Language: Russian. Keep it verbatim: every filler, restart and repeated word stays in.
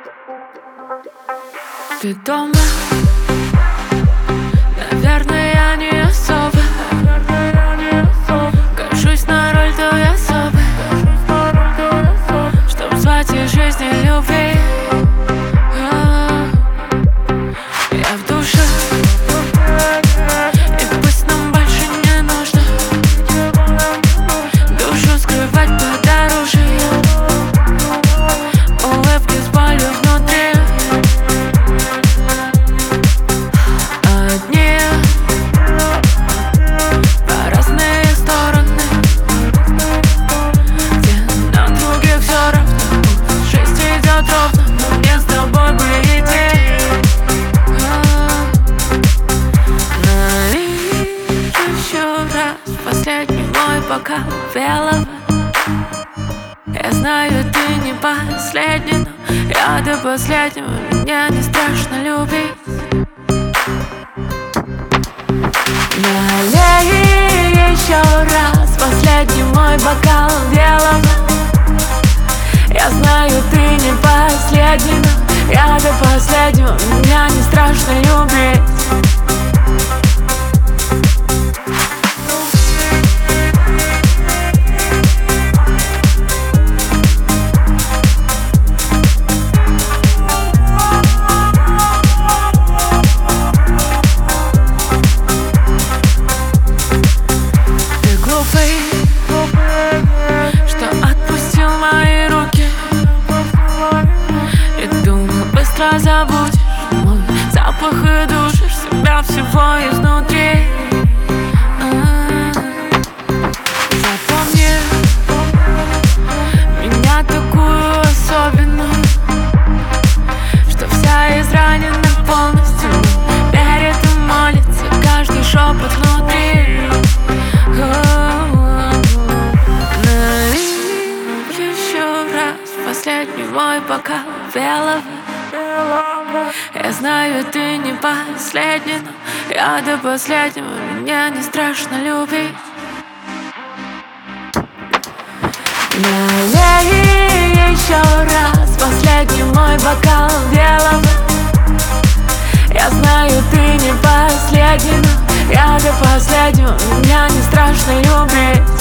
Ты дома? Наверное, я не особо. Кажусь на роль той особы, чтоб звать из жизни любви. Я в душе, и пусть нам больше не нужно душу скрывать подороже. Улыбки с болью внутри, одни по разные стороны, где нам других все равно. Жизнь идет ровно, но мне с тобой бы идти. Последний мой бокал белого. Я знаю, ты не последний, но я до последнего, меня не страшно любить. Налей еще раз последний мой бокал белого. Я знаю, ты не последний, но я до последнего, меня не страшно любить. Что отпустил мои руки и думал, быстро забудешь мой запах и душишь себя всего изнутри. Запомни меня такую особенную, что вся изранена полностью, верит и молится каждый шепот внутри. Последний мой бокал белого. Я знаю, ты не последний, но я до последнего, меня не страшно любить. Налей еще раз последний мой бокал белого. Я знаю, ты не последний, но я до последнего, меня не страшно любить.